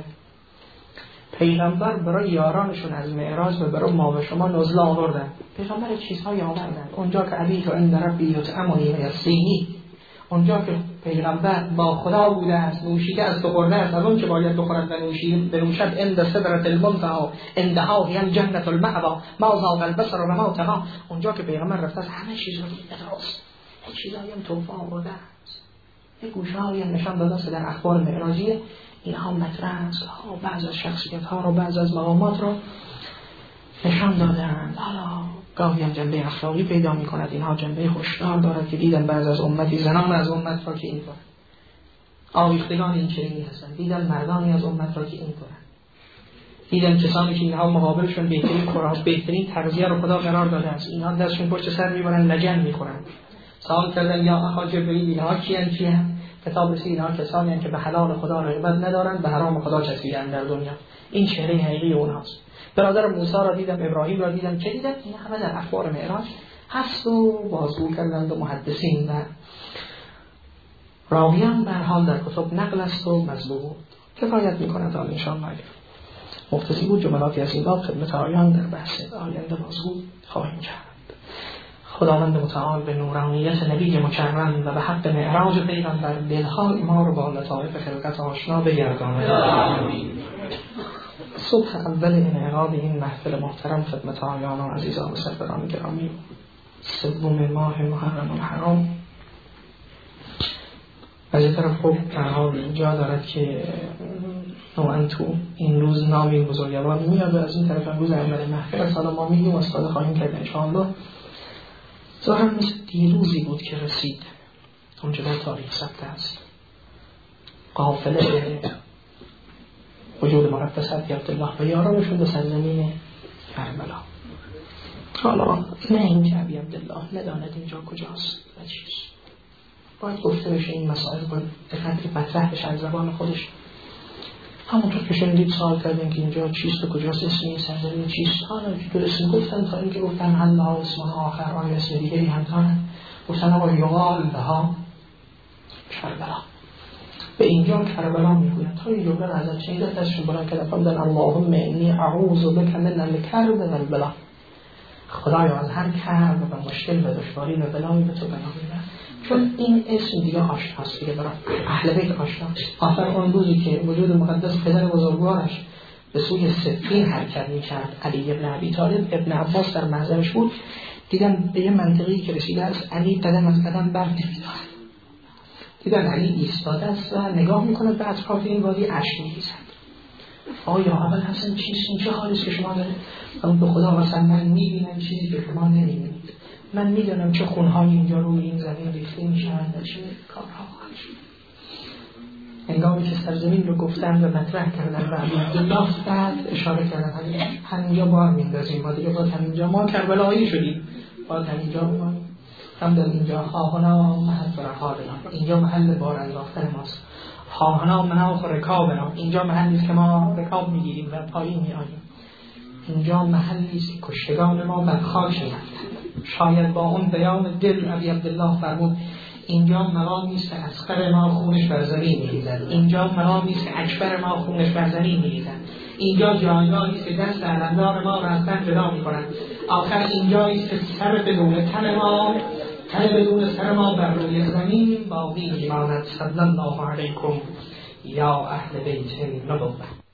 پیغمبر برای یارانشون از معراج و برای ما و شما نزله آوردن. پیغمبر چیزهایی آوردن. اونجا که عبی تو عند ربی یطعمنی و یسقینی، اونجا که پیغمبر با خدا بوده است، نوشیده است و خورده است از اون چه باید بخورد و بنوشد، عند سدرة المنتهی عندها هی جنة المأوی ما زاغ البصر و ما طغی. اونجا که پیغمبر رفته است همه چیز رو دیده است، هیچ چیزایی هم توفا آورده است، یک گوشه‌هایی هم نشان داده است در اخبار معراجیه. اینها مطرح است، بعض از شخصیت ها رو، بعض از مقامات رو نشان دادند. حالا گاهی هم جنبه اخلاقی پیدا می کند، اینها جنبه هشدار دارد که دیدن بعض از امتی، زنان از امت را که این طور آویختگان این چنینی هستند، دیدن مردانی از امت را که این طور، دیدن کسانی که اینها مقابلشون بهترین تغذیه رو خدا قرار داده است، اینها دستشون پشت سر میبرن لگن میخورن. سوال کردن یا اخا جبرئیل اینها کیان؟ کتاب رسید اینها کسانی هستند که به حلال خدا رغبت ندارند، به حرام خدا چسبیدند در دنیا. این چهره حقیقی اونهاست. برادر موسی را دیدم، ابراهیم را دیدم، چه دیدم؟ این همه در اخبار معراج هست و بازگو کردند و محدثین و راویان به هر حال در کتب نقل است و مضبوط کفایت می‌کند. تا ان شاء الله مختصی بود جملاتی از این باب خدمت آیان در بحث آینده بازگو خواهیم کرد. خداوند متعال به نورانیت نبی مکرم و به حق معراج پیغمبر دلهای ما رو با لطایف خلقت آشنا بگرداند. صبح اول انعقاد این محفل محترم خدمت آیان و عزیزان و سروران گرامی، سوم ماه محرم الحرام، از این طرف خب حال اینجا دارد که نوعا تو این روز نامی بزرگوار میاد و از این طرف امروز اول محفل است. حالا ما میگیم استفاده خواهیم کرد انشاءالله. ظاهر مثل دیروزی بود که رسید اونجا در تاریخ ثبت است قافله به وجود مقدس حضرت عبدالله و یارانشون به سرزمین کربلا. حالا نه اینجا ابی عبدالله نداند اینجا کجاست و چیست، باید گفته بشه این مسائل، باید دقیقی مطرح بشه از زبان خودش. همونطور که شنیدید سوال کردن که اینجا چیست و کجاست، اسم این سرزمین چیست، حالا که اسم گفتن تا اینکه گفتن الله اسمها آخر آیه اسم دیگری هم دارن، گفتن آقا یقال بها کربلا، به اینجا کربلا میگوید. تا این جمله رو ازت شنیدت ازشون بلند کرد فرمودن اللهم انی اعوذ بک من الکرب و البلا، خدایا از هر کرب و مشکل و دشواری و بلایی به تو پناه میبرم. چون این اسم دیگه آشناست دیگه برای اهل بیت آشناست. آخر اون روزی که وجود مقدس پدر بزرگوارش به سوی صفین حرکت میکرد، علی ابن ابی طالب، ابن عباس در محضرش بود، دیدن به یه منطقه‌ای که رسیده است علی قدم از قدم بر نمی‌دارد، دیدن علی ایستاده است و نگاه میکنه به اطراف این وادی اشک می‌ریزد. آیا اول حسن چیست، این چه حالیست که شما دارید؟ اما به خدا مثلا من میبینم چیزی که شما نمیبینید، من میدونم چه خونهایی اینجا روی این زمین ریخته میشن و چه کارها خواهد شد. هنگامی که سرزمین رو گفتن و مطرح کردن و عبدالله بعد اشاره کردن همینجا بار میندازیم، ما دیگه باید همینجا، ما کربلایی شدیم، باید همینجا بمانیم، هم در اینجا خواهنا محل برحالنا، اینجا محل بار انداختن ماست. خواهنا مناخ رکابنا. اینجا محلی است که ما رکاب میگیریم و پایین میآییم. اینجا محلی است که کشتگان ما بر خاک رفتند. شاید با اون بیان دل ابی عبدالله فرمود اینجا مقامی است که اصغر ما خونش بر زمین میریزد، اینجا مقامی است که اکبر ما خونش بر زمین میریزد، اینجا جایگاهی است که دست علمدار ما را از تن جدا میکنند. آخر اینجایی است که سر بدون تن ما، تن بدون سر ما بر روی زمین باقی میماند. صلی الله علیکم یا اهل بیت النبوة.